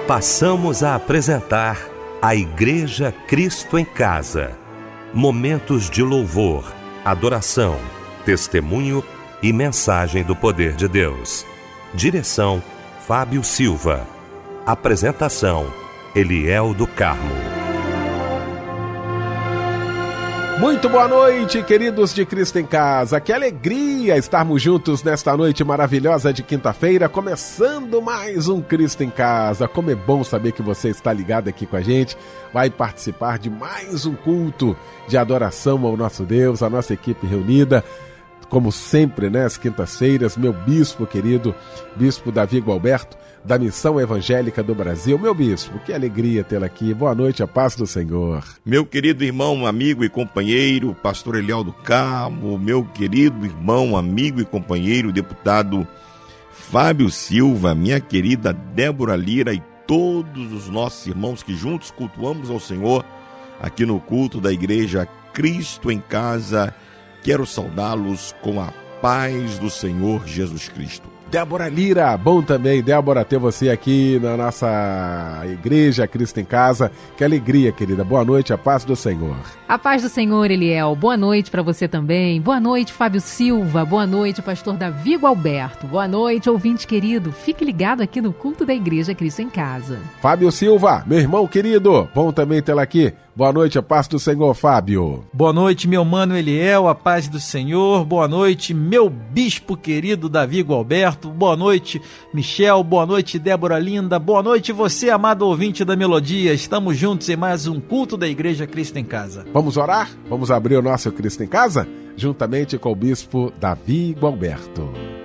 Passamos a apresentar a Igreja Cristo em Casa. Momentos de louvor, adoração, testemunho e mensagem do poder de Deus. Direção: Fábio Silva. Apresentação: Eliel do Carmo. Muito boa noite, queridos de Cristo em Casa. Que alegria estarmos juntos nesta noite maravilhosa de quinta-feira, começando mais um Cristo em Casa. Como é bom saber que você está ligado aqui com a gente, vai participar de mais um culto de adoração ao nosso Deus, a nossa equipe reunida. Como sempre, às quintas-feiras, meu bispo querido, bispo Davi Gualberto, da Missão Evangélica do Brasil. Meu bispo, que alegria tê-lo aqui. Boa noite, a paz do Senhor. Meu querido irmão, amigo e companheiro, pastor Eliel do Carmo, meu querido irmão, amigo e companheiro, deputado Fábio Silva, minha querida Débora Lira e todos os nossos irmãos que juntos cultuamos ao Senhor aqui no culto da Igreja Cristo em Casa. Quero saudá-los com a paz do Senhor Jesus Cristo. Débora Lira, bom também, Débora, ter você aqui na nossa Igreja Cristo em Casa. Que alegria, querida. Boa noite, a paz do Senhor. A paz do Senhor, Eliel. Boa noite para você também. Boa noite, Fábio Silva. Boa noite, pastor Davi Gualberto. Boa noite, ouvinte querido. Fique ligado aqui no culto da Igreja Cristo em Casa. Fábio Silva, meu irmão querido, bom também tê-lo aqui. Boa noite, a paz do Senhor, Fábio. Boa noite, meu mano Eliel, a paz do Senhor. Boa noite, meu bispo querido Davi Gualberto. Boa noite, Michel. Boa noite, Débora Linda. Boa noite, você, amado ouvinte da Melodia. Estamos juntos em mais um culto da Igreja Cristo em Casa. Vamos orar? Vamos abrir o nosso Cristo em Casa? Juntamente com o bispo Davi Gualberto.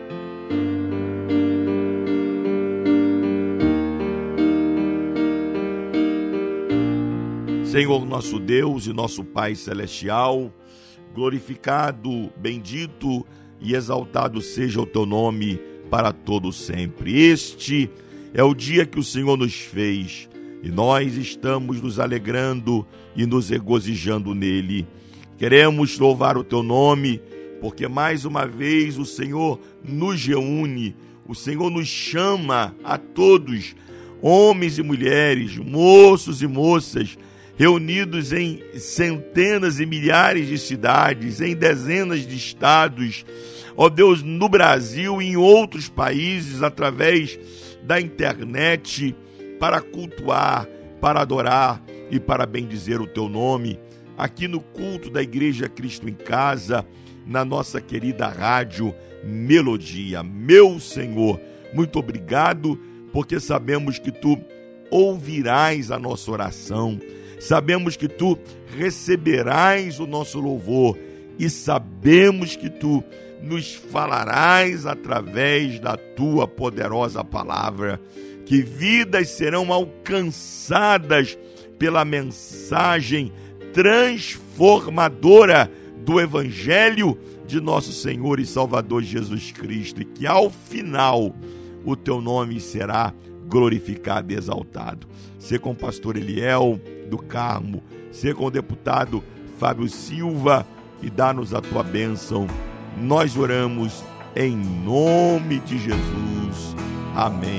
Senhor nosso Deus e nosso Pai Celestial, glorificado, bendito e exaltado seja o Teu nome para todo sempre. Este é o dia que o Senhor nos fez e nós estamos nos alegrando e nos regozijando nele. Queremos louvar o Teu nome porque mais uma vez o Senhor nos reúne, o Senhor nos chama a todos, homens e mulheres, moços e moças, reunidos em centenas e milhares de cidades, em dezenas de estados, ó Deus, no Brasil e em outros países, através da internet, para cultuar, para adorar e para bendizer o Teu nome, aqui no culto da Igreja Cristo em Casa, na nossa querida rádio Melodia. Meu Senhor, muito obrigado, porque sabemos que Tu ouvirás a nossa oração, sabemos que Tu receberás o nosso louvor e sabemos que Tu nos falarás através da Tua poderosa palavra, que vidas serão alcançadas pela mensagem transformadora do Evangelho de nosso Senhor e Salvador Jesus Cristo, e que ao final o Teu nome será glorificado e exaltado. Ser com o pastor Eliel do Carmo, ser com o deputado Fábio Silva e dá-nos a Tua bênção. Nós oramos em nome de Jesus. Amém.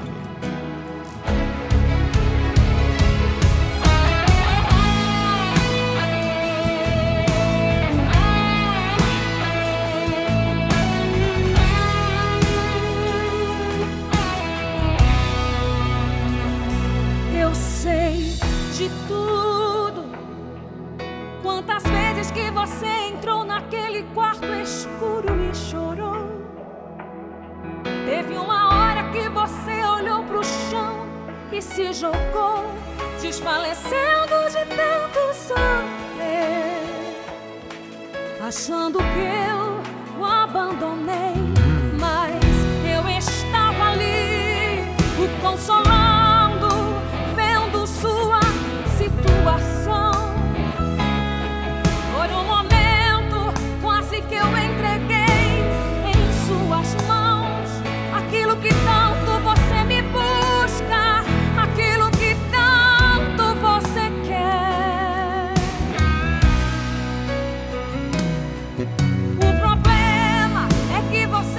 Eu sei de tudo. Quantas vezes que você entrou naquele quarto escuro e chorou. Teve uma hora que você olhou pro chão e se jogou, desfalecendo de tanto sofrer, achando que eu o abandonei. Mas eu estava ali, o consolando, vendo sua situação. Por um momento, quase que eu entreguei em suas mãos aquilo que tanto você me busca, aquilo que tanto você quer. O problema é que você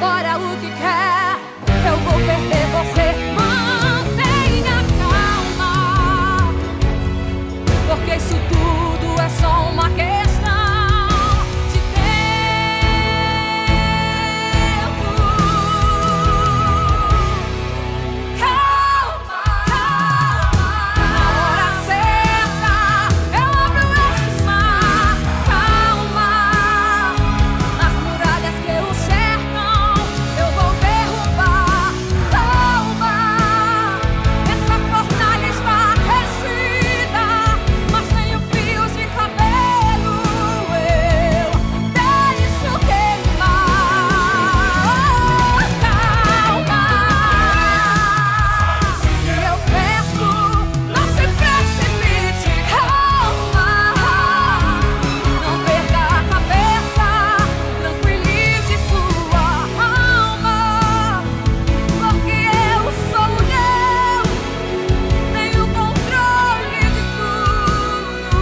fora o que quer, eu vou perder você. Mantenha calma, porque isso tudo é só uma questão de tempo. Calma, calma, na hora certa eu abro esse mar. Calma, nas muralhas que o cercam eu vou derrubar. Calma, essa fornalha está aquecida, mas tenho fios de cabelo, eu deixo queimar. Calma, eu peço, não se precipite. Calma, não perca a cabeça, tranquilize sua alma, porque eu sou o Deus, tenho controle de tudo.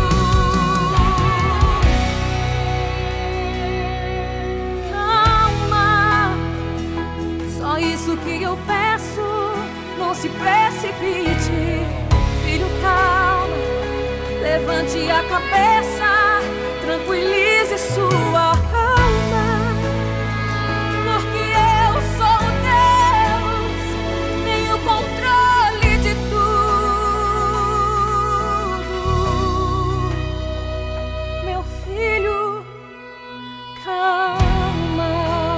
Calma, só isso que eu peço, não se precipite. Filho, calma, levante a cabeça, tranquilize sua alma, porque eu sou o Deus, tenho controle de tudo. Meu filho, calma.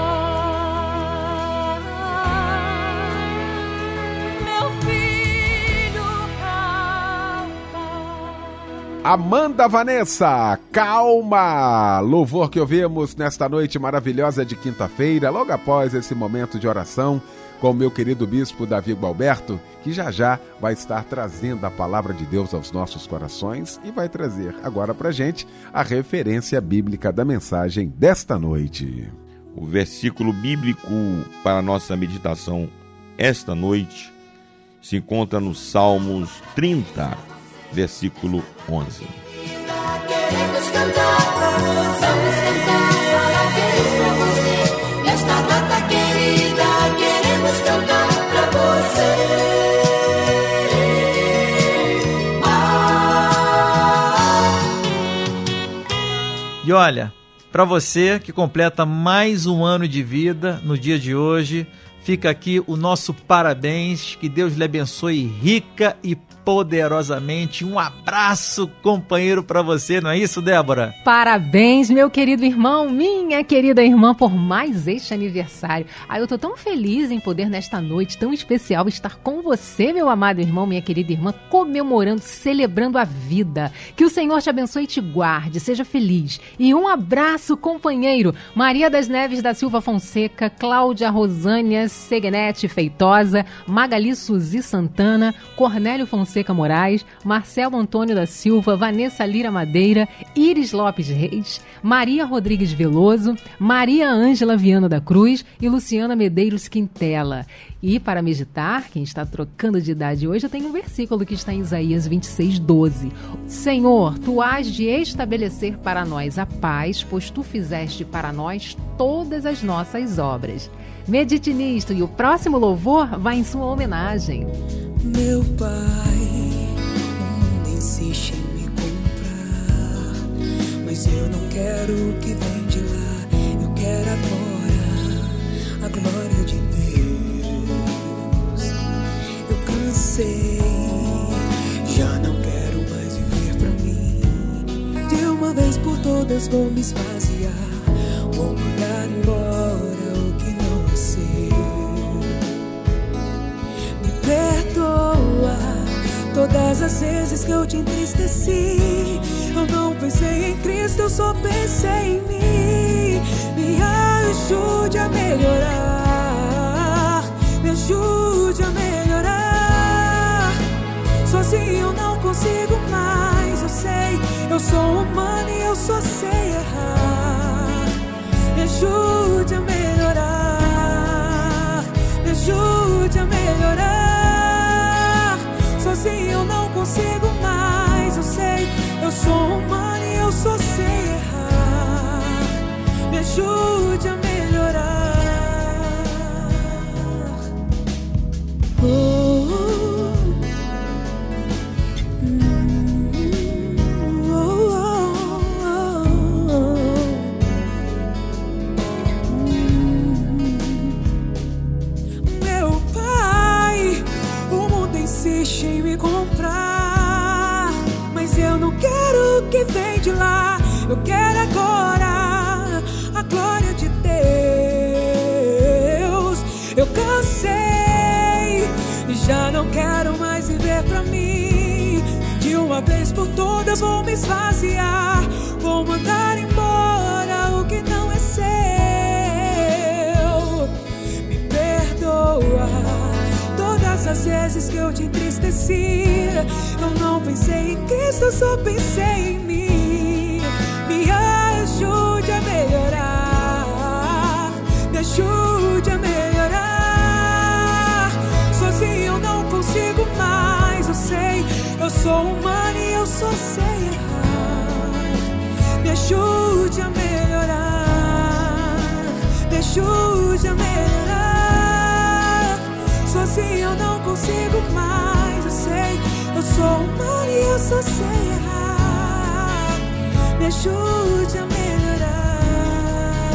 Meu filho, calma. Amanda Vanessa, calma! Louvor que ouvimos nesta noite maravilhosa de quinta-feira, logo após esse momento de oração com o meu querido bispo Davi Gualberto, que já vai estar trazendo a palavra de Deus aos nossos corações e vai trazer agora pra gente a referência bíblica da mensagem desta noite. O versículo bíblico para a nossa meditação esta noite se encontra no Salmos 30, versículo 11. Queremos cantar, vamos cantar, parabéns pra você. Nesta data querida, queremos cantar pra você. E olha, para você que completa mais um ano de vida no dia de hoje, fica aqui o nosso parabéns, que Deus lhe abençoe rica e poderosamente. Um abraço, companheiro, para você, não é isso, Débora? Parabéns, meu querido irmão, minha querida irmã, por mais este aniversário. Eu tô tão feliz em poder, nesta noite tão especial, estar com você, meu amado irmão, minha querida irmã, comemorando, celebrando a vida. Que o Senhor te abençoe e te guarde, seja feliz. E um abraço, companheiro, Maria das Neves da Silva Fonseca, Cláudia Rosânia Segnete Feitosa, Magali Suzy Santana, Cornélio Fonseca Moraes, Marcelo Antônio da Silva, Vanessa Lira Madeira, Iris Lopes Reis, Maria Rodrigues Veloso, Maria Ângela Viana da Cruz e Luciana Medeiros Quintela. E para meditar, quem está trocando de idade hoje, eu tenho um versículo que está em Isaías 26:12. Senhor, tu hás de estabelecer para nós a paz, pois tu fizeste para nós todas as nossas obras. Medite nisto e o próximo louvor vai em sua homenagem. Meu pai, o mundo insiste em me comprar, mas eu não quero o que vem de lá. Eu quero agora a glória de Deus. Eu cansei, já não quero mais viver pra mim. De uma vez por todas vou me esvaziar, vou mandar embora o que não é seu. Perdoa todas as vezes que eu te entristeci. Eu não pensei em Cristo, eu só pensei em mim. Me ajude a melhorar, me ajude a melhorar. Sozinho eu não consigo mais, eu sei. Eu sou humano e eu só sei errar. Me ajude a melhorar, me ajude a melhorar. Sozinho eu não consigo mais, eu sei. Eu sou humano e eu só sei errar. Me ajude a melhorar. Eu quero agora a glória de Deus. Eu cansei, já não quero mais viver pra mim. De uma vez por todas vou me esvaziar, vou mandar embora o que não é seu. Me perdoa todas as vezes que eu te entristeci. Eu não pensei em Cristo, eu só pensei em mim. Me ajude a melhorar, me ajude a melhorar. Sozinho eu não consigo mais, eu sei. Eu sou humano e eu só sei errar. Me ajude a melhorar, me ajude a melhorar. Sozinho eu não consigo mais, eu sei. Eu sou humano e eu só sei errar. Me ajude a melhorar.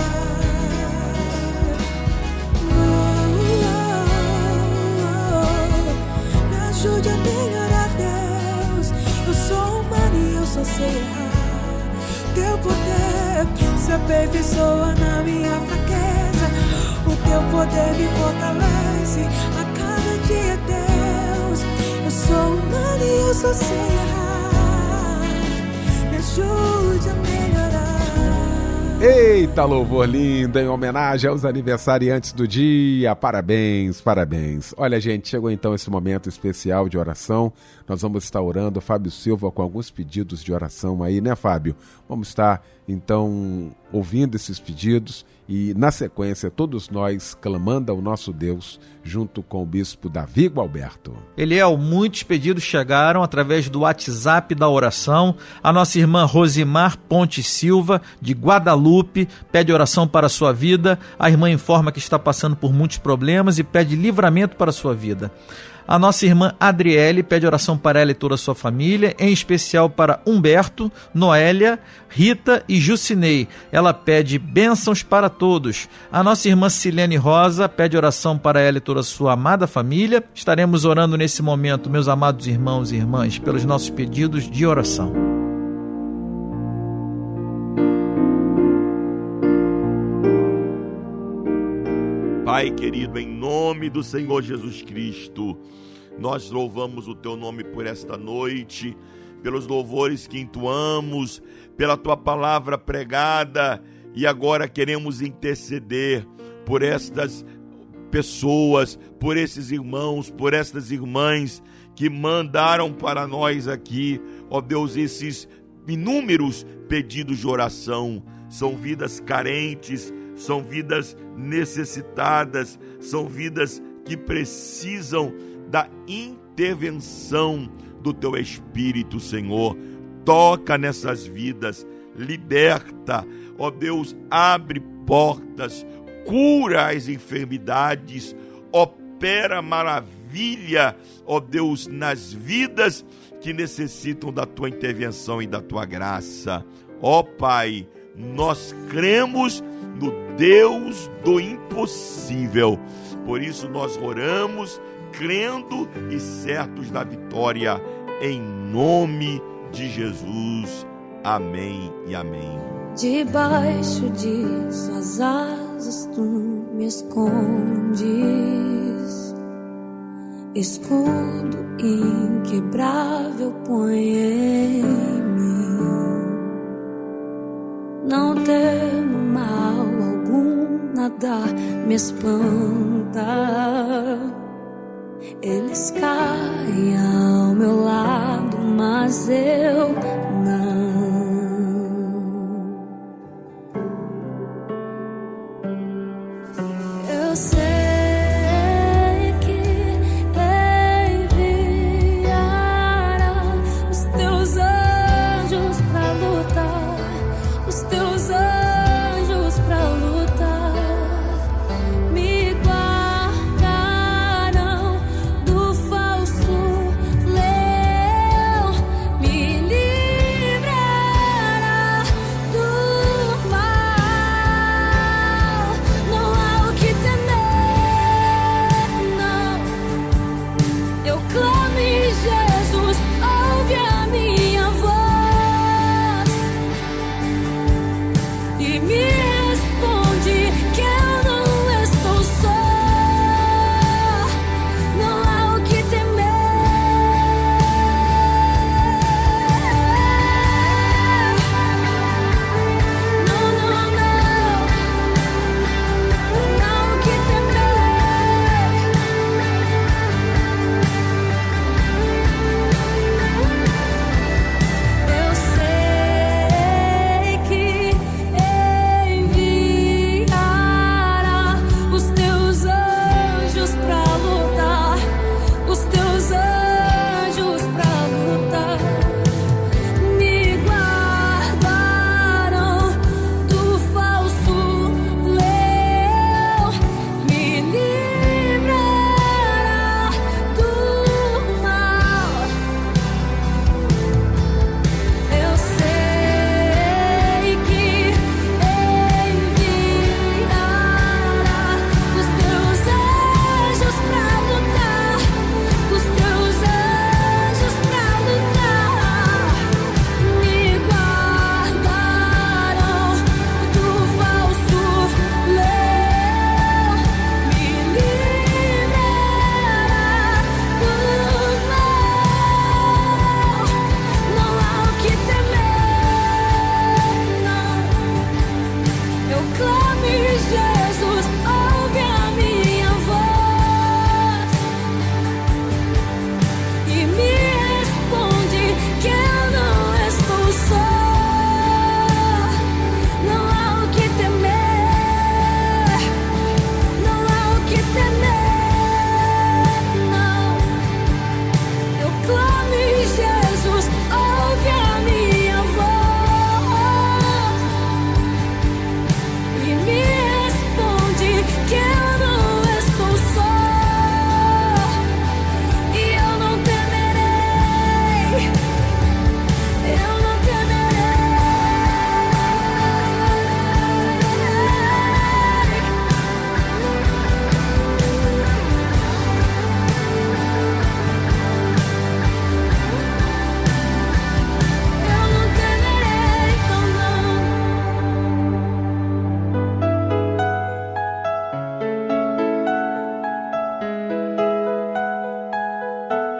Me ajude a melhorar, Deus. Eu sou humano e eu só sei errar. Teu poder se aperfeiçoa na minha fraqueza. O teu poder me fortalece a cada dia, Deus. Eu sou humano e eu só sei errar. Me ajude a melhorar. Eita, louvor lindo, em homenagem aos aniversariantes do dia. Parabéns, parabéns. Olha, gente, chegou então esse momento especial de oração. Nós vamos estar orando, Fábio Silva, com alguns pedidos de oração aí, né, Fábio? Vamos estar, então, ouvindo esses pedidos e, na sequência, todos nós clamando ao nosso Deus, junto com o bispo Davi Gualberto. Eliel, muitos pedidos chegaram através do WhatsApp da oração. A nossa irmã Rosimar Ponte Silva, de Guadalupe, pede oração para a sua vida. A irmã informa que está passando por muitos problemas e pede livramento para a sua vida. A nossa irmã Adriele pede oração para ela e toda a sua família, em especial para Humberto, Noélia, Rita e Jucinei. Ela pede bênçãos para todos. A nossa irmã Silene Rosa pede oração para ela e toda a sua amada família. Estaremos orando nesse momento, meus amados irmãos e irmãs, pelos nossos pedidos de oração. Pai querido, em nome do Senhor Jesus Cristo, nós louvamos o Teu nome por esta noite, pelos louvores que entoamos, pela Tua palavra pregada, e agora queremos interceder por estas pessoas, por esses irmãos, por estas irmãs que mandaram para nós aqui, ó Deus, esses inúmeros pedidos de oração. São vidas carentes, são vidas necessitadas, são vidas que precisam da intervenção do Teu Espírito, Senhor. Toca nessas vidas, liberta, ó Deus, abre portas, cura as enfermidades, opera maravilha, ó Deus, nas vidas que necessitam da Tua intervenção e da Tua graça. Ó Pai, nós cremos no Deus do impossível. Por isso nós oramos, crendo e certos da vitória, em nome de Jesus. Amém e amém. Debaixo de suas asas tu me escondes, escudo inquebrável põe em mim. Não temo mal algum, nada me espanta. Eles caem ao meu lado, mas eu não. Eu sei que enviará os teus anjos pra lutar, os teus anjos pra lutar, me guardarão do falso leão, me livrarão.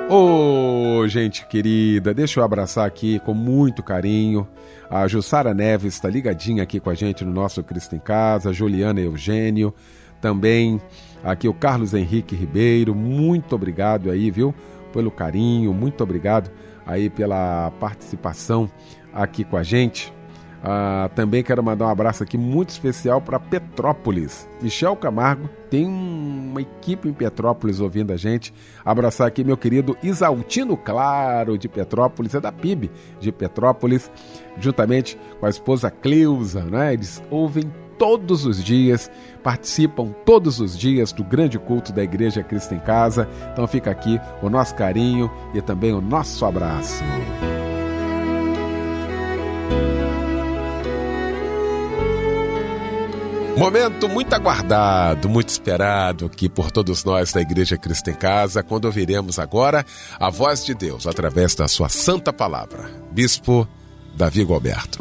Ô, gente querida, deixa eu abraçar aqui com muito carinho. A Jussara Neves está ligadinha aqui com a gente no nosso Cristo em Casa, a Juliana Eugênio, também aqui o Carlos Henrique Ribeiro, muito obrigado aí, viu, pelo carinho, muito obrigado aí pela participação aqui com a gente. Também quero mandar um abraço aqui muito especial para Petrópolis. Michel Camargo tem uma equipe em Petrópolis ouvindo a gente. Abraçar aqui meu querido Isaltino Claro de Petrópolis, é da PIB de Petrópolis, juntamente com a esposa Cleusa, né? Eles ouvem todos os dias, participam todos os dias do grande culto da Igreja Cristo em Casa. Então fica aqui o nosso carinho e também o nosso abraço. Momento muito aguardado, muito esperado aqui por todos nós da Igreja Cristo em Casa, quando ouviremos agora a voz de Deus através da sua santa palavra. Bispo Davi Gualberto.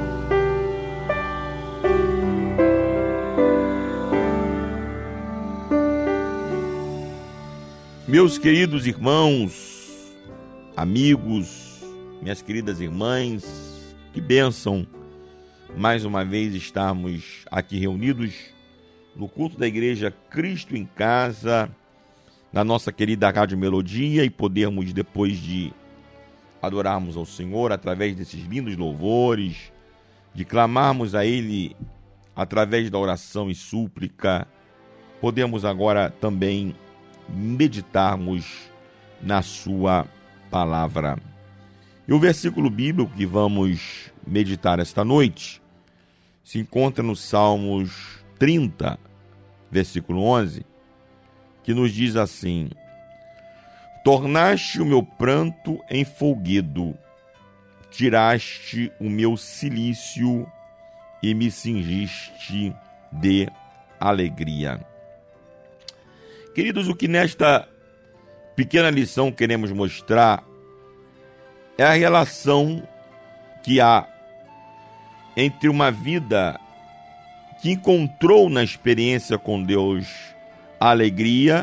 Meus queridos irmãos, amigos, minhas queridas irmãs, que bênção mais uma vez estarmos aqui reunidos no culto da Igreja Cristo em Casa, na nossa querida Rádio Melodia, e podermos, depois de adorarmos ao Senhor através desses lindos louvores, de clamarmos a Ele através da oração e súplica, podemos agora também meditarmos na sua palavra. E o versículo bíblico que vamos meditar esta noite se encontra no Salmos 30, versículo 11, que nos diz assim: tornaste o meu pranto em folguedo, tiraste o meu cilício e me cingiste de alegria. Queridos, o que nesta pequena lição queremos mostrar é a relação que há entre uma vida que encontrou na experiência com Deus a alegria,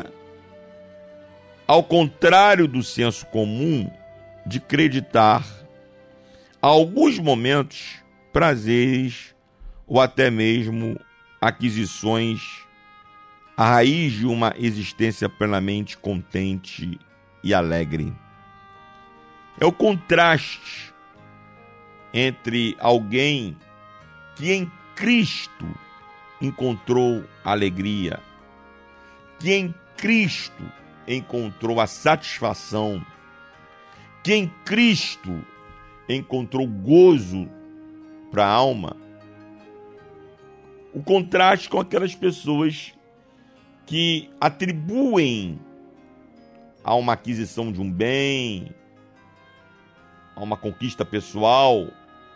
ao contrário do senso comum de acreditar, a alguns momentos, prazeres ou até mesmo aquisições, a raiz de uma existência plenamente contente e alegre. É o contraste entre alguém que em Cristo encontrou alegria, que em Cristo encontrou a satisfação, que em Cristo encontrou gozo para a alma, o contraste com aquelas pessoas que atribuem a uma aquisição de um bem, a uma conquista pessoal,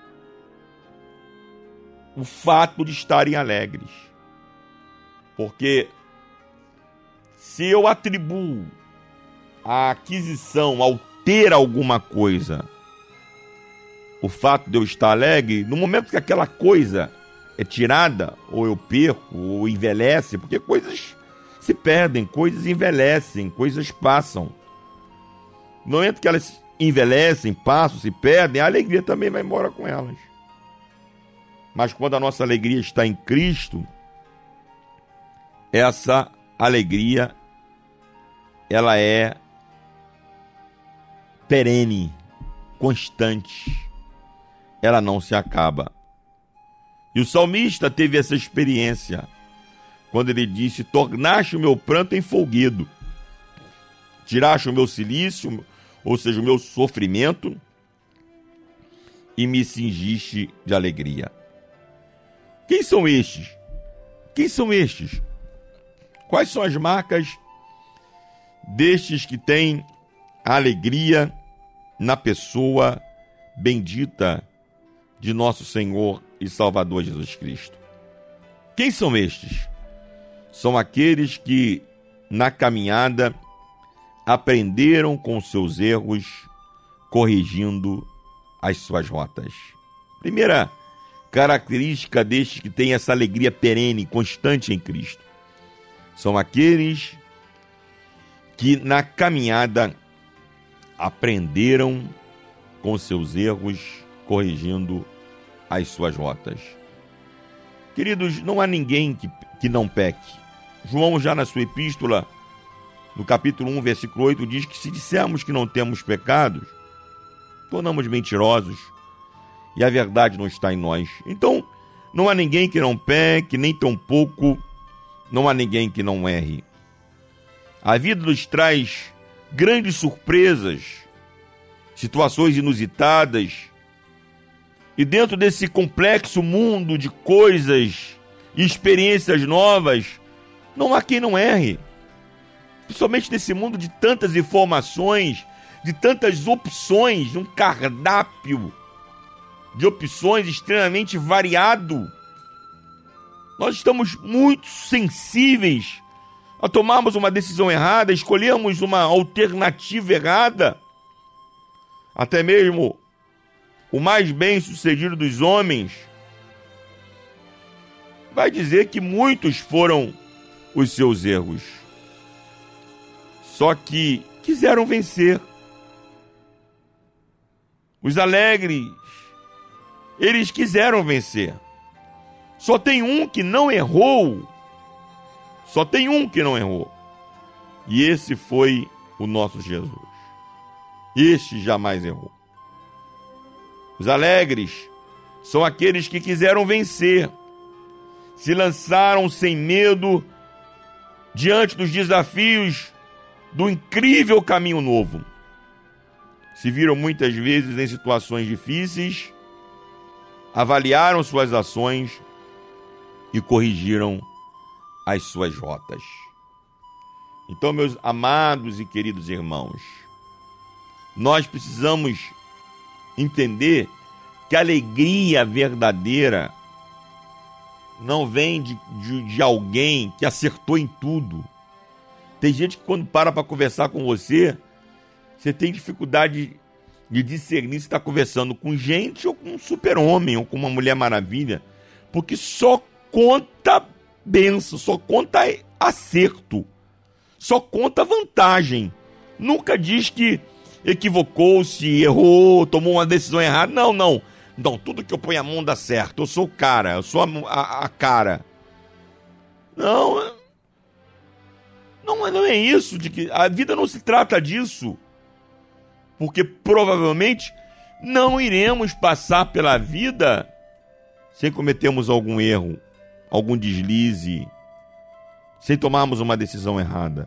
o fato de estarem alegres. Porque se eu atribuo a aquisição, ao ter alguma coisa, o fato de eu estar alegre, no momento que aquela coisa é tirada, ou eu perco, ou envelhece, porque coisas se perdem, coisas envelhecem, coisas passam. No momento que elas envelhecem, passam, se perdem, a alegria também vai embora com elas. Mas quando a nossa alegria está em Cristo, essa alegria, ela é perene, constante, ela não se acaba. E o salmista teve essa experiência, quando ele disse: tornaste o meu pranto em folguedo, tiraste o meu cilício, ou seja, o meu sofrimento, e me cingiste de alegria. Quem são estes? Quem são estes? Quais são as marcas destes que têm a alegria na pessoa bendita de nosso Senhor e Salvador Jesus Cristo? Quem são estes? São aqueles que, na caminhada, aprenderam com seus erros, corrigindo as suas rotas. Primeira característica destes que têm essa alegria perene, constante em Cristo, são aqueles que, na caminhada, aprenderam com seus erros, corrigindo as suas rotas. Queridos, não há ninguém que não peque. João, já na sua epístola, no capítulo 1, versículo 8, diz que se dissermos que não temos pecados, tornamos mentirosos e a verdade não está em nós. Então, não há ninguém que não peque, nem tampouco não há ninguém que não erre. A vida nos traz grandes surpresas, situações inusitadas, e dentro desse complexo mundo de coisas e experiências novas, não há quem não erre. Principalmente nesse mundo de tantas informações, de tantas opções, um cardápio de opções extremamente variado. Nós estamos muito sensíveis a tomarmos uma decisão errada, escolhermos uma alternativa errada. Até mesmo o mais bem-sucedido dos homens vai dizer que muitos foram os seus erros. Só que quiseram vencer. Os alegres, eles quiseram vencer. Só tem um que não errou. Só tem um que não errou. E esse foi o nosso Jesus. Este jamais errou. Os alegres são aqueles que quiseram vencer. Se lançaram sem medo diante dos desafios do incrível caminho novo. Se viram muitas vezes em situações difíceis, avaliaram suas ações e corrigiram as suas rotas. Então, meus amados e queridos irmãos, nós precisamos entender que a alegria verdadeira não vem de alguém que acertou em tudo. Tem gente que quando para conversar com você, você tem dificuldade de discernir se está conversando com gente ou com um super-homem ou com uma mulher maravilha, porque só conta bênção, só conta acerto, só conta vantagem. Nunca diz que equivocou-se, errou, tomou uma decisão errada. Não, não. Não, tudo que eu ponho a mão dá certo. Eu sou o cara, eu sou a cara. Não, não é isso. De que a vida não se trata disso. Porque provavelmente não iremos passar pela vida sem cometermos algum erro, algum deslize, sem tomarmos uma decisão errada.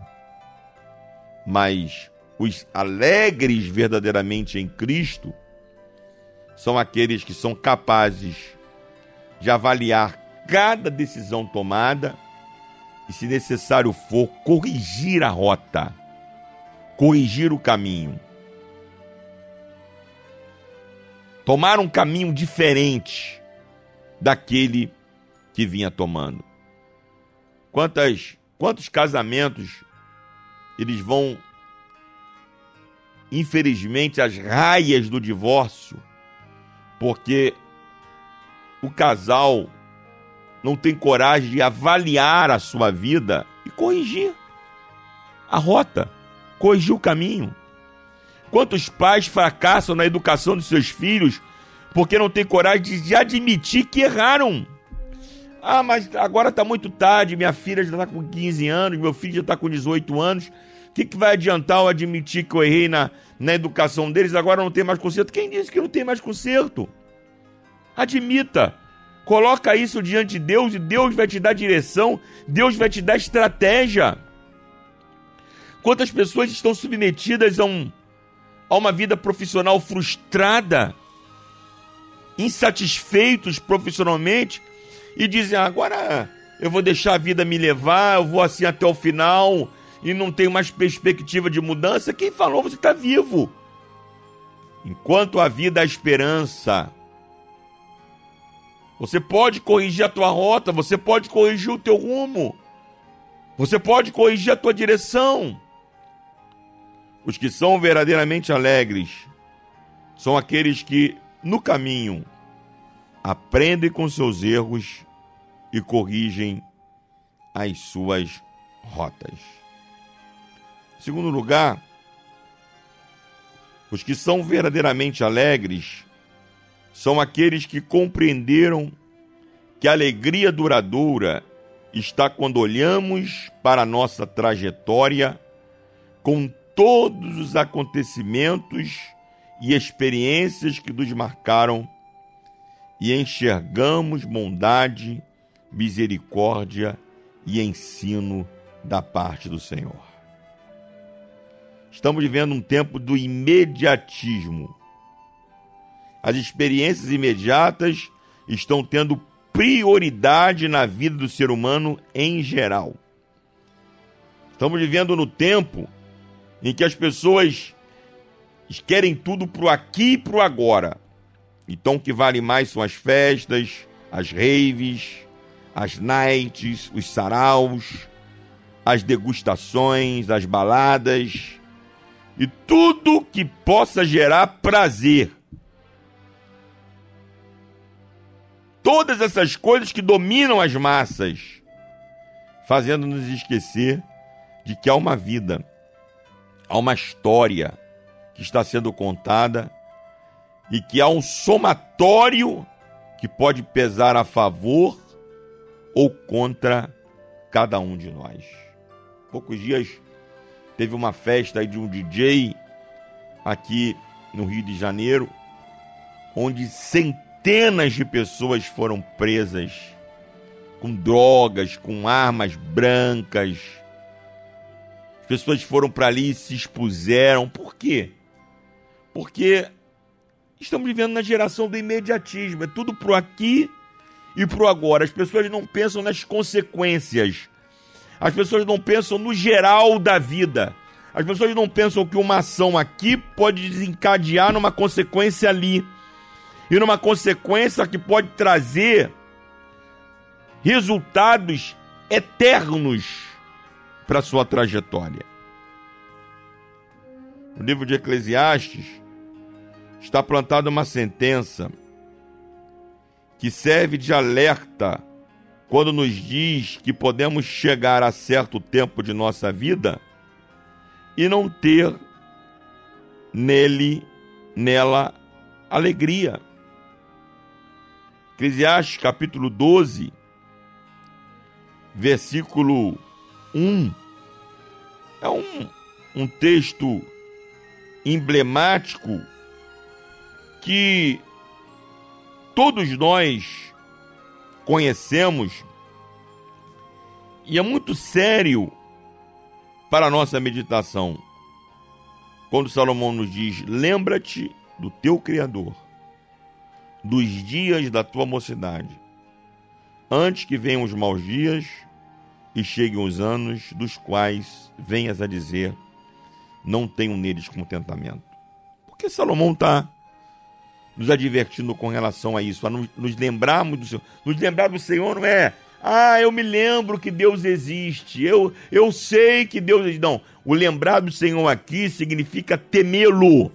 Mas os alegres verdadeiramente em Cristo são aqueles que são capazes de avaliar cada decisão tomada e, se necessário for, corrigir a rota, corrigir o caminho. Tomar um caminho diferente daquele que vinha tomando. Quantos casamentos eles vão, infelizmente, às raias do divórcio, porque o casal não tem coragem de avaliar a sua vida e corrigir a rota, corrigir o caminho. Quantos pais fracassam na educação dos seus filhos porque não tem coragem de admitir que erraram? Ah, mas agora está muito tarde, minha filha já está com 15 anos, meu filho já está com 18 anos. O que vai adiantar eu admitir que eu errei na educação deles, agora não tem mais conserto? Quem disse que não tem mais conserto? Admita. Coloca isso diante de Deus e Deus vai te dar direção, Deus vai te dar estratégia. Quantas pessoas estão submetidas a uma vida profissional frustrada, insatisfeitos profissionalmente, e dizem, agora eu vou deixar a vida me levar, eu vou assim até o final e não tenho mais perspectiva de mudança. Quem falou? Você está vivo. Enquanto a vida há esperança. Você pode corrigir a tua rota, você pode corrigir o teu rumo, você pode corrigir a tua direção. Os que são verdadeiramente alegres são aqueles que, no caminho, aprendem com seus erros e corrigem as suas rotas. Em segundo lugar, Os que são verdadeiramente alegres são aqueles que compreenderam que a alegria duradoura está quando olhamos para a nossa trajetória com todos os acontecimentos e experiências que nos marcaram e enxergamos bondade, misericórdia e ensino da parte do Senhor. Estamos vivendo um tempo do imediatismo. As experiências imediatas estão tendo prioridade na vida do ser humano em geral. Estamos vivendo no tempo em que as pessoas querem tudo pro aqui e pro agora. Então o que vale mais são as festas, as raves, as nights, os saraus, as degustações, as baladas e tudo que possa gerar prazer. Todas essas coisas que dominam as massas, fazendo-nos esquecer de que há uma vida, há uma história que está sendo contada e que há um somatório que pode pesar a favor ou contra cada um de nós. Poucos dias teve uma festa aí de um DJ aqui no Rio de Janeiro, onde centenas de pessoas foram presas com drogas, com armas brancas. As pessoas foram para ali e se expuseram. Por quê? Porque estamos vivendo na geração do imediatismo. É tudo pro aqui e pro agora. As pessoas não pensam nas consequências. As pessoas não pensam no geral da vida. As pessoas não pensam que uma ação aqui pode desencadear numa consequência ali. E numa consequência que pode trazer resultados eternos para a sua trajetória. No livro de Eclesiastes está plantada uma sentença que serve de alerta quando nos diz que podemos chegar a certo tempo de nossa vida e não ter nela alegria. Eclesiastes capítulo 12, versículo 1, é um texto emblemático que todos nós conhecemos e é muito sério para a nossa meditação. Quando Salomão nos diz: lembra-te do teu Criador, dos dias da tua mocidade, antes que venham os maus dias e cheguem os anos dos quais venhas a dizer: não tenho neles contentamento. Porque Salomão está nos advertindo com relação a isso, a nos lembrarmos do Senhor. Nos lembrar do Senhor não é: eu me lembro que Deus existe, eu sei que Deus existe. Não, o lembrar do Senhor aqui significa temê-lo,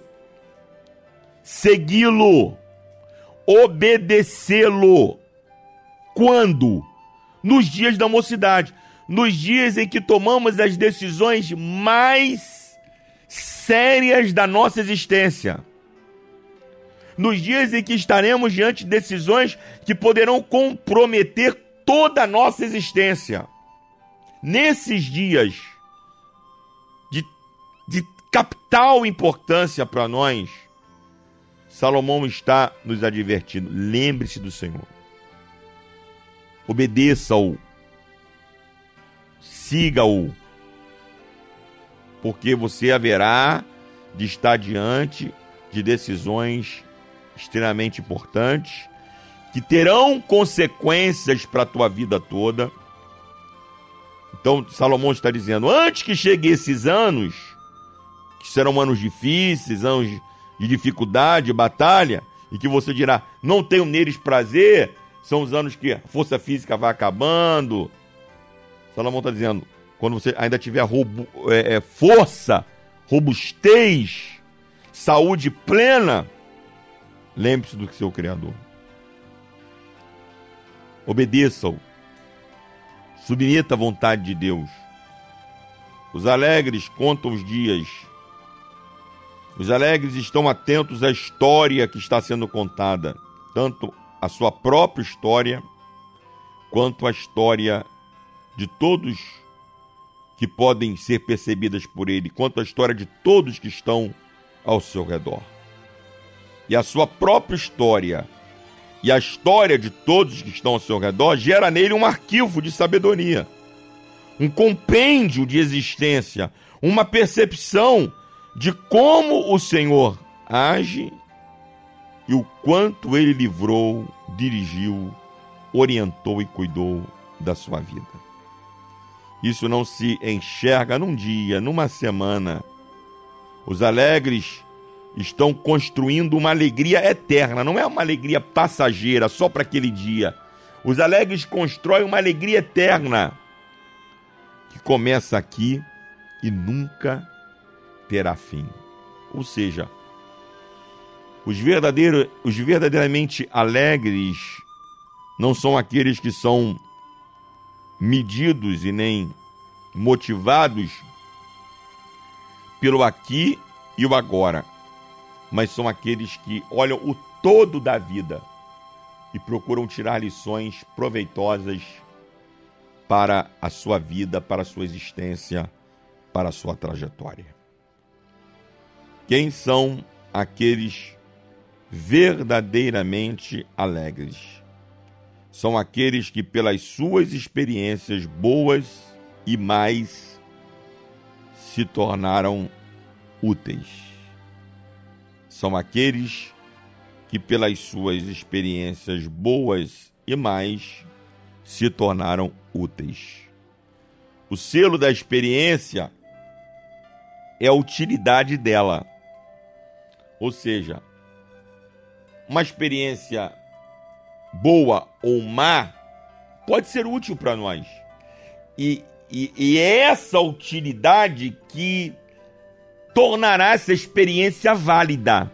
segui-lo, obedecê-lo. Quando? Nos dias da mocidade, nos dias em que tomamos as decisões mais sérias da nossa existência, nos dias em que estaremos diante de decisões que poderão comprometer toda a nossa existência. Nesses dias de capital importância para nós, Salomão está nos advertindo: lembre-se do Senhor, obedeça-o, siga-o, porque você haverá de estar diante de decisões extremamente importantes que terão consequências para a tua vida toda. Então Salomão está dizendo: antes que cheguem esses anos, que serão anos difíceis, anos de dificuldade, de batalha, e que você dirá: não tenho neles prazer, são os anos que a força física vai acabando. Salomão está dizendo: quando você ainda tiver força, robustez, saúde plena, lembre-se do seu Criador. Obedeça-o. Submeta à vontade de Deus. Os alegres contam os dias. Os alegres estão atentos à história que está sendo contada, tanto a sua própria história, quanto a história de todos que podem ser percebidas por ele, quanto a história de todos que estão ao seu redor. E a sua própria história e a história de todos que estão ao seu redor gera nele um arquivo de sabedoria, um compêndio de existência, uma percepção de como o Senhor age e o quanto ele livrou, dirigiu, orientou e cuidou da sua vida. Isso não se enxerga num dia, numa semana. Os alegres estão construindo uma alegria eterna, não é uma alegria passageira só para aquele dia. Os alegres constroem uma alegria eterna que começa aqui e nunca terá fim. Ou seja, os verdadeiramente alegres não são aqueles que são medidos e nem motivados pelo aqui e o agora, mas são aqueles que olham o todo da vida e procuram tirar lições proveitosas para a sua vida, para a sua existência, para a sua trajetória. Quem são aqueles verdadeiramente alegres? São aqueles que, pelas suas experiências boas e mais, se tornaram úteis. São aqueles que, pelas suas experiências boas e mais, se tornaram úteis. O selo da experiência é a utilidade dela. Ou seja, uma experiência boa ou má pode ser útil para nós. E é essa utilidade que tornará essa experiência válida.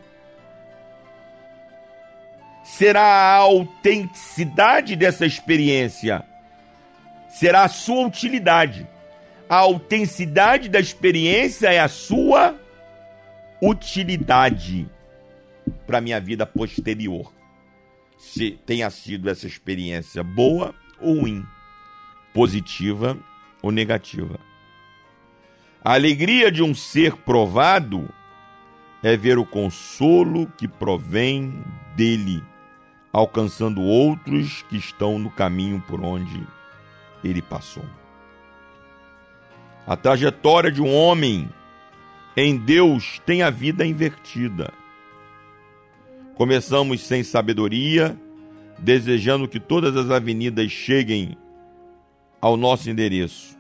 Será a autenticidade dessa experiência, será a sua utilidade. A autenticidade da experiência é a sua utilidade para a minha vida posterior. Se tenha sido essa experiência boa ou ruim, positiva ou negativa. A alegria de um ser provado é ver o consolo que provém dele, alcançando outros que estão no caminho por onde ele passou. A trajetória de um homem em Deus tem a vida invertida. Começamos sem sabedoria, desejando que todas as avenidas cheguem ao nosso endereço.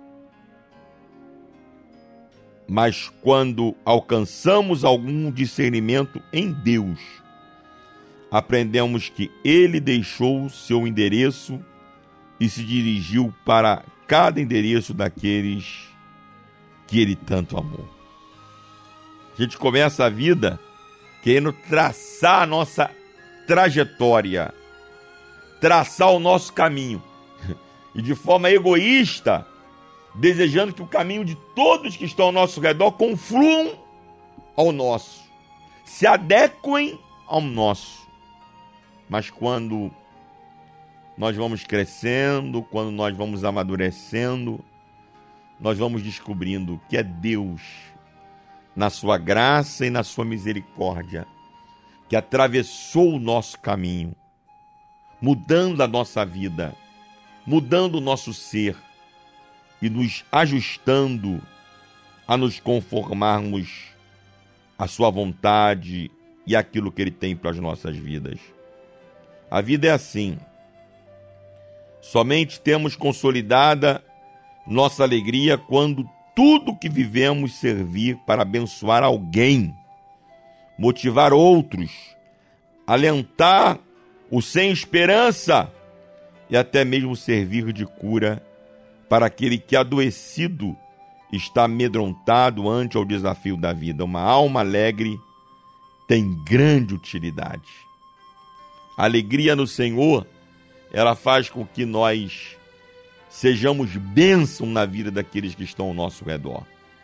Mas quando alcançamos algum discernimento em Deus, aprendemos que Ele deixou seu endereço e se dirigiu para cada endereço daqueles que Ele tanto amou. A gente começa a vida querendo traçar a nossa trajetória, traçar o nosso caminho, e de forma egoísta, desejando que o caminho de todos que estão ao nosso redor confluam ao nosso, se adequem ao nosso. Mas quando nós vamos crescendo, quando nós vamos amadurecendo, nós vamos descobrindo que é Deus, na sua graça e na sua misericórdia, que atravessou o nosso caminho, mudando a nossa vida, mudando o nosso ser e nos ajustando a nos conformarmos à sua vontade e àquilo que Ele tem para as nossas vidas. A vida é assim. Somente temos consolidada nossa alegria quando tudo que vivemos servir para abençoar alguém, motivar outros, alentar o sem esperança e até mesmo servir de cura para aquele que adoecido está amedrontado ante o desafio da vida. Uma alma alegre tem grande utilidade. A alegria no Senhor, ela faz com que nós sejamos bênção na vida daqueles que estão ao nosso redor.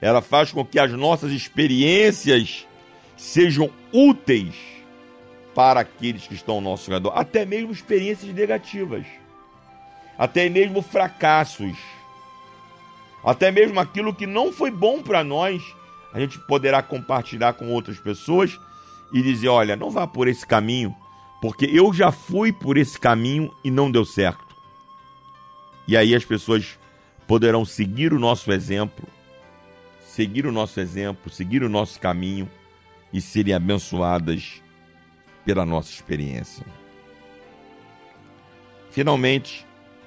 ela faz com que as nossas experiências sejam úteis para aqueles que estão ao nosso redor, até mesmo experiências negativas, até mesmo fracassos, até mesmo aquilo que não foi bom para nós, a gente poderá compartilhar com outras pessoas e dizer, olha, não vá por esse caminho, porque eu já fui por esse caminho e não deu certo. E aí as pessoas poderão seguir o nosso exemplo, seguir o nosso caminho e serem abençoadas pela nossa experiência. Finalmente,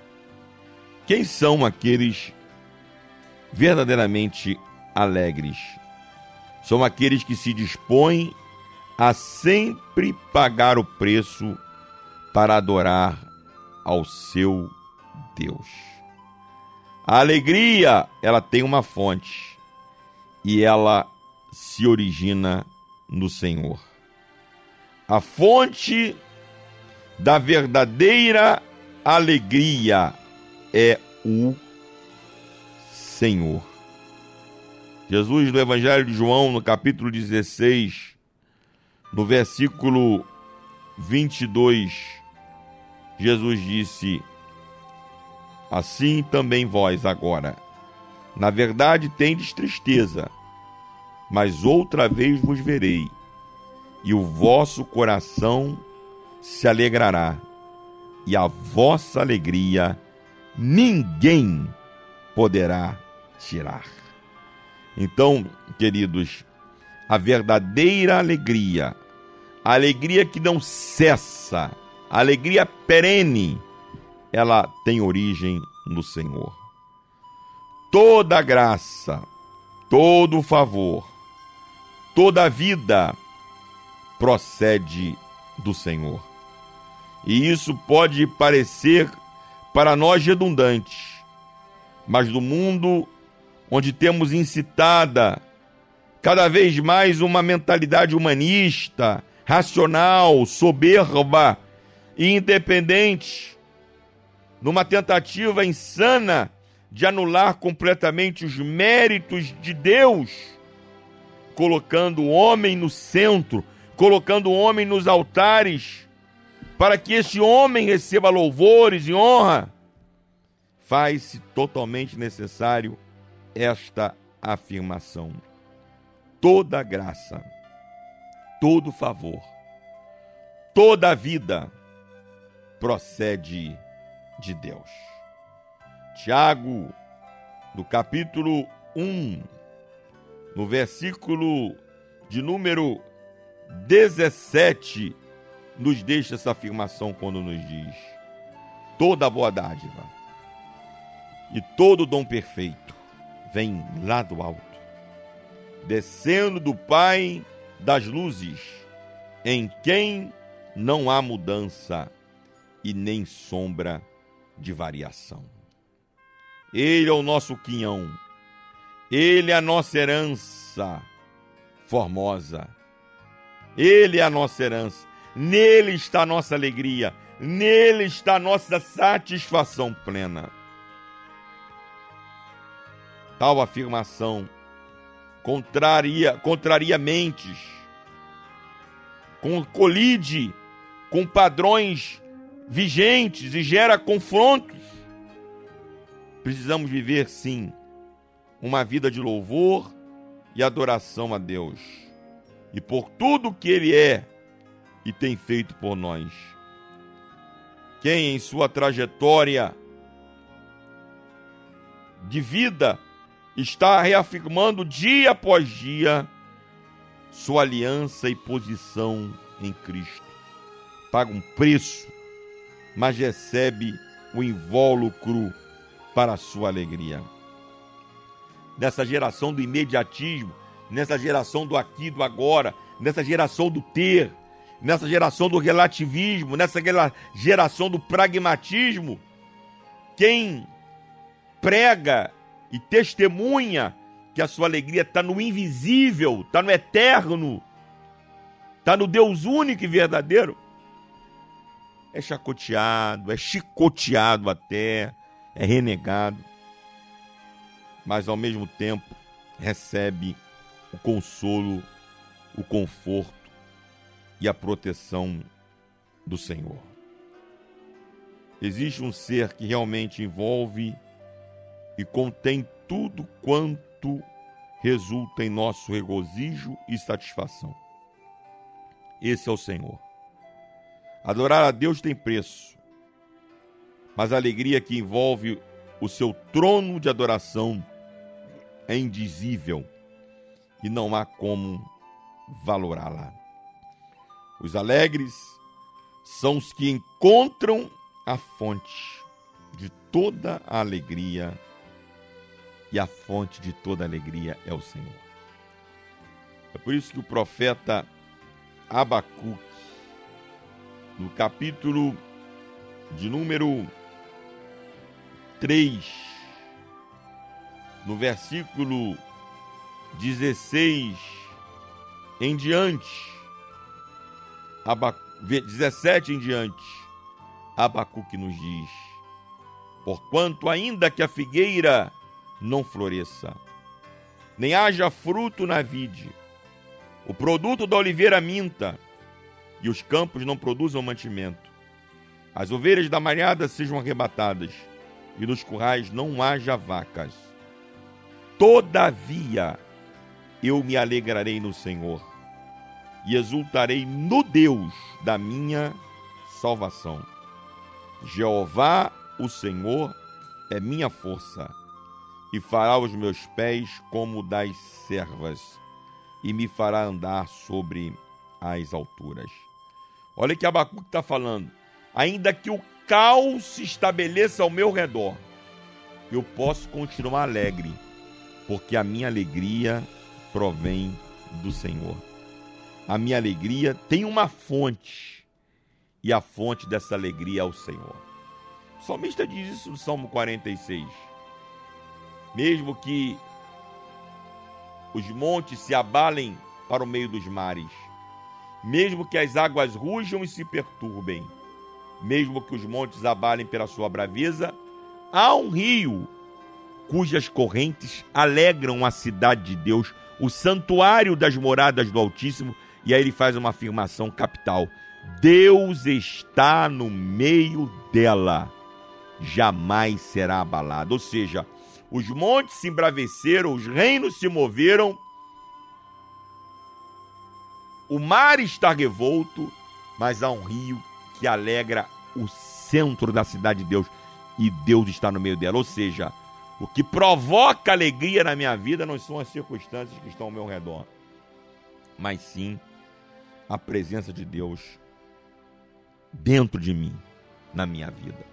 quem são aqueles verdadeiramente alegres? São aqueles que se dispõem a sempre pagar o preço para adorar ao seu Deus. A alegria, ela tem uma fonte e ela se origina no Senhor. A fonte da verdadeira alegria é o Senhor. Jesus, no Evangelho de João, no capítulo 16, no versículo 22, Jesus disse, assim também vós agora, na verdade tendes tristeza, mas outra vez vos verei, e o vosso coração se alegrará, e a vossa alegria ninguém poderá tirar. Então, queridos, a verdadeira alegria, a alegria que não cessa, a alegria perene, ela tem origem no Senhor. Toda graça, todo favor, toda vida procede do Senhor. E isso pode parecer para nós redundante, mas no mundo onde temos incitada cada vez mais uma mentalidade humanista, racional, soberba e independente, numa tentativa insana de anular completamente os méritos de Deus, colocando o homem no centro, colocando o homem nos altares, para que esse homem receba louvores e honra, faz-se totalmente necessário esta afirmação. Toda graça, todo favor, toda vida procede de Deus. Tiago, no capítulo 1, no versículo de número 17, nos deixa essa afirmação quando nos diz: toda boa dádiva e todo dom perfeito vem lá do alto, descendo do Pai das luzes, em quem não há mudança e nem sombra de variação. Ele é o nosso quinhão, ele é a nossa herança formosa, ele é a nossa herança, nele está a nossa alegria, nele está a nossa satisfação plena. Tal afirmação contraria mentes, colide com padrões vigentes e gera confrontos. Precisamos viver, sim, uma vida de louvor e adoração a Deus, e por tudo que Ele é e tem feito por nós. Quem em sua trajetória de vida está reafirmando dia após dia sua aliança e posição em Cristo, paga um preço, mas recebe o invólucro para a sua alegria. Nessa geração do imediatismo, nessa geração do aqui, do agora, nessa geração do ter, nessa geração do relativismo, nessa geração do pragmatismo, quem prega e testemunha que a sua alegria está no invisível, está no eterno, está no Deus único e verdadeiro, é chacoteado, é chicoteado até, é renegado, mas ao mesmo tempo recebe o consolo, o conforto e a proteção do Senhor. Existe um ser que realmente envolve e contém tudo quanto resulta em nosso regozijo e satisfação. Esse é o Senhor. Adorar a Deus tem preço, mas a alegria que envolve o seu trono de adoração é indizível e não há como valorá-la. Os alegres são os que encontram a fonte de toda a alegria, e a fonte de toda a alegria é o Senhor. É por isso que o profeta Abacuque, no capítulo de número 3, no versículo 16 em diante, 17 em diante, Abacuque nos diz: porquanto ainda que a figueira não floresça, nem haja fruto na vide, o produto da oliveira minta, e os campos não produzam mantimento, as ovelhas da malhada sejam arrebatadas, e nos currais não haja vacas, todavia eu me alegrarei no Senhor, e exultarei no Deus da minha salvação. Jeová, o Senhor, é minha força, e fará os meus pés como das servas, e me fará andar sobre as alturas. Olha que Abacuque está falando. Ainda que o caos se estabeleça ao meu redor, eu posso continuar alegre, porque a minha alegria provém do Senhor. A minha alegria tem uma fonte, e a fonte dessa alegria é o Senhor. O salmista diz isso no Salmo 46. Mesmo que os montes se abalem para o meio dos mares, mesmo que as águas rujam e se perturbem, mesmo que os montes abalem pela sua braveza, há um rio cujas correntes alegram a cidade de Deus, o santuário das moradas do Altíssimo. E aí ele faz uma afirmação capital: Deus está no meio dela, jamais será abalado. Ou seja, os montes se embraveceram, os reinos se moveram, o mar está revolto, mas há um rio que alegra o centro da cidade de Deus, e Deus está no meio dela. Ou seja, o que provoca alegria na minha vida não são as circunstâncias que estão ao meu redor, mas sim a presença de Deus dentro de mim, na minha vida.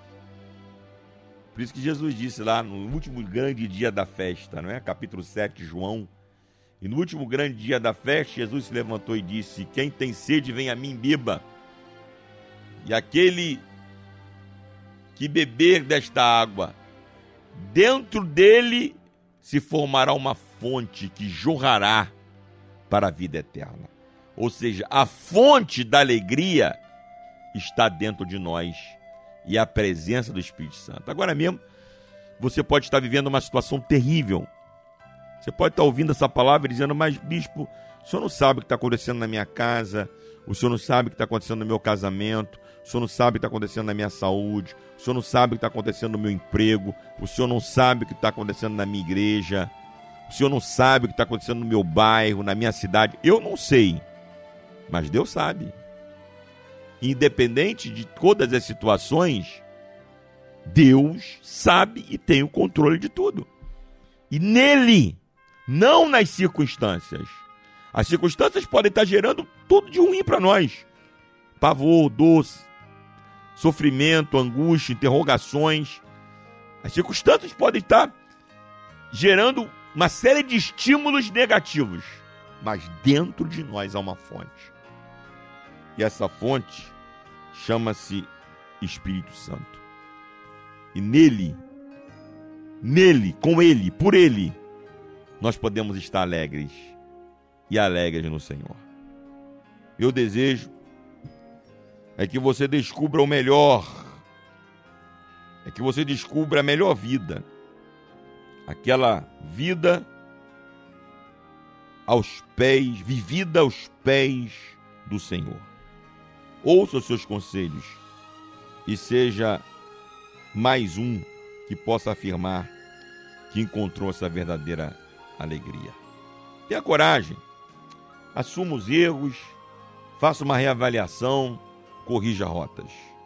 Por isso que Jesus disse lá no último grande dia da festa, não é? Capítulo 7 de João. E no último grande dia da festa, Jesus se levantou e disse: quem tem sede, vem a mim, beba. E aquele que beber desta água, dentro dele se formará uma fonte que jorrará para a vida eterna. Ou seja, a fonte da alegria está dentro de nós, e a presença do Espírito Santo. Agora mesmo, você pode estar vivendo uma situação terrível. Você pode estar ouvindo essa palavra e dizendo: mas bispo, o senhor não sabe o que está acontecendo na minha casa, o senhor não sabe o que está acontecendo no meu casamento, o senhor não sabe o que está acontecendo na minha saúde, o senhor não sabe o que está acontecendo no meu emprego, o senhor não sabe o que está acontecendo na minha igreja, o senhor não sabe o que está acontecendo no meu bairro, na minha cidade. Eu não sei, mas Deus sabe. Independente de todas as situações, Deus sabe e tem o controle de tudo. E nele, não nas circunstâncias. As circunstâncias podem estar gerando tudo de ruim para nós. Pavor, dor, sofrimento, angústia, interrogações. As circunstâncias podem estar gerando uma série de estímulos negativos. Mas dentro de nós há uma fonte. E essa fonte chama-se Espírito Santo. E nele, com ele, por ele, nós podemos estar alegres e alegres no Senhor. Meu desejo é que você descubra o melhor, é que você descubra a melhor vida, aquela vida vivida aos pés do Senhor. Ouça os seus conselhos e seja mais um que possa afirmar que encontrou essa verdadeira alegria. Tenha coragem, assuma os erros, faça uma reavaliação, corrija rotas.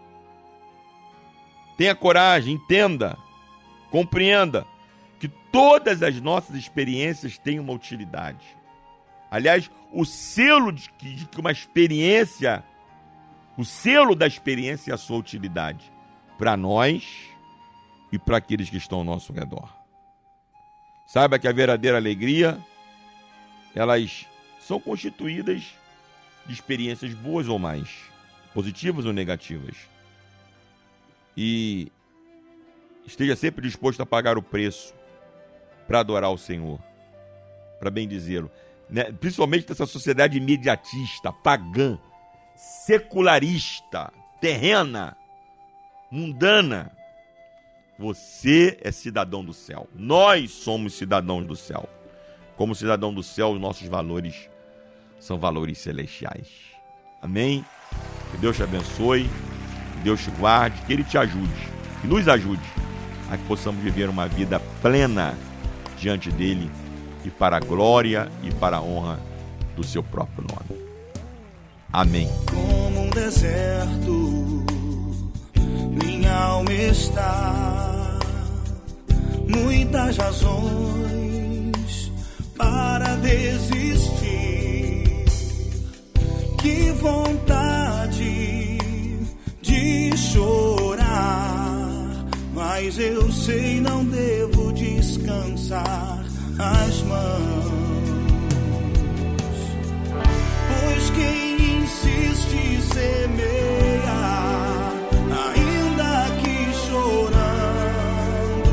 Tenha coragem, entenda, compreenda que todas as nossas experiências têm uma utilidade. Aliás, o selo de que uma experiência, o selo da experiência é a sua utilidade para nós e para aqueles que estão ao nosso redor. Saiba que a verdadeira alegria, elas são constituídas de experiências boas ou mais, positivas ou negativas. E esteja sempre disposto a pagar o preço para adorar o Senhor, para bendizê-lo. Principalmente nessa sociedade imediatista, pagã, secularista, terrena, mundana. Você é cidadão do céu. Nós somos cidadãos do céu. Como cidadão do céu, os nossos valores são valores celestiais. Amém? Que Deus te abençoe, que Deus te guarde, que Ele te ajude, que nos ajude a que possamos viver uma vida plena diante dEle e para a glória e para a honra do seu próprio nome. Amém. Como um deserto, minha alma está, muitas razões para desistir. Que vontade de chorar, mas eu sei não devo descansar as mãos, pois quem insiste semeia, ainda que chorando,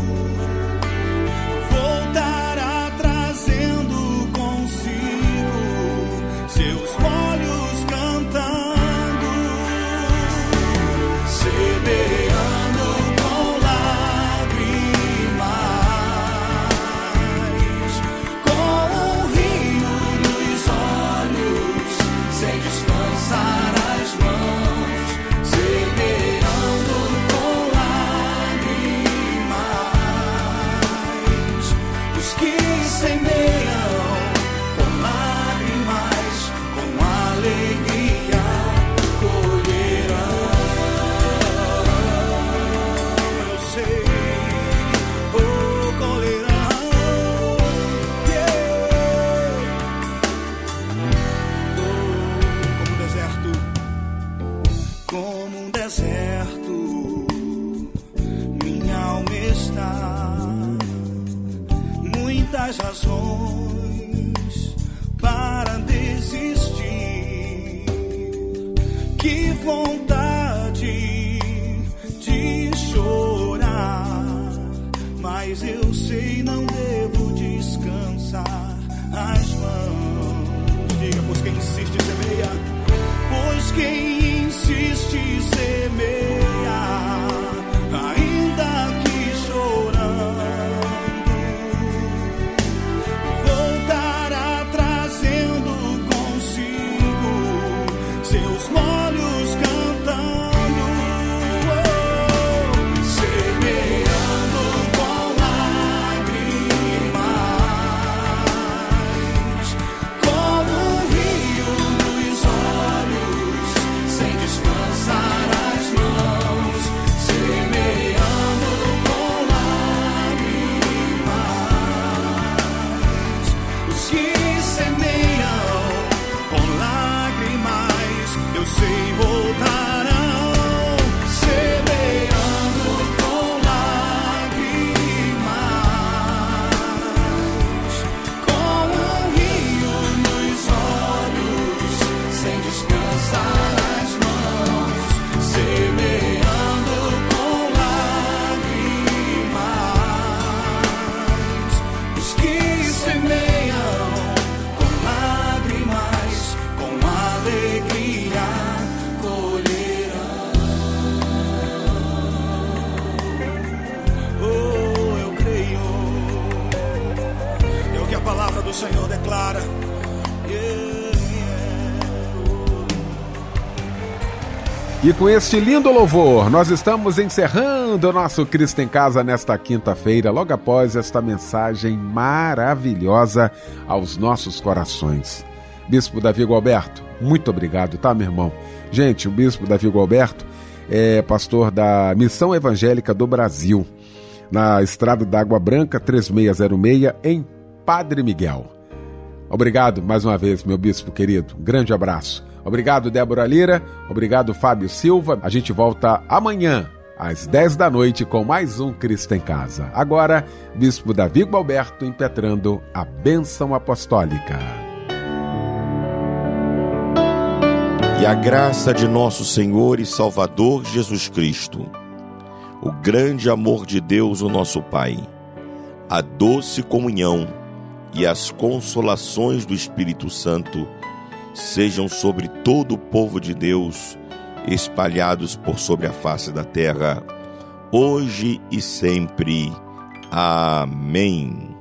voltará trazendo consigo seus olhos cantando, semeando com lágrimas, com o rio nos olhos, sem descansar as mãos, semeando com lágrimas, os que semeiam com lágrimas, com alegria colherão. Eu sei, colherão. Como um deserto, minha alma está, muitas razões para desistir. Que vontade de chorar, mas eu sei não devo descansar as mãos. Diga, pois quem insiste semeia, pois quem insiste semeia, ainda que chorando, voltará trazendo consigo seus molhos cantando, semeando com lágrimas, como um rio nos olhos, do Senhor declara. E com este lindo louvor, nós estamos encerrando o nosso Cristo em Casa nesta quinta-feira, logo após esta mensagem maravilhosa aos nossos corações. Bispo Davi Gualberto, muito obrigado, tá, meu irmão? Gente, o Bispo Davi Gualberto é pastor da Missão Evangélica do Brasil, na Estrada da Água Branca, 3606, em Padre Miguel. Obrigado mais uma vez, meu bispo querido. Um grande abraço. Obrigado, Débora Lira. Obrigado, Fábio Silva. A gente volta amanhã, às 10 da noite, com mais um Cristo em Casa. Agora, Bispo Davi Gualberto impetrando a bênção apostólica. E a graça de nosso Senhor e Salvador Jesus Cristo, o grande amor de Deus, o nosso Pai, a doce comunhão e as consolações do Espírito Santo sejam sobre todo o povo de Deus, espalhados por sobre a face da terra, hoje e sempre. Amém.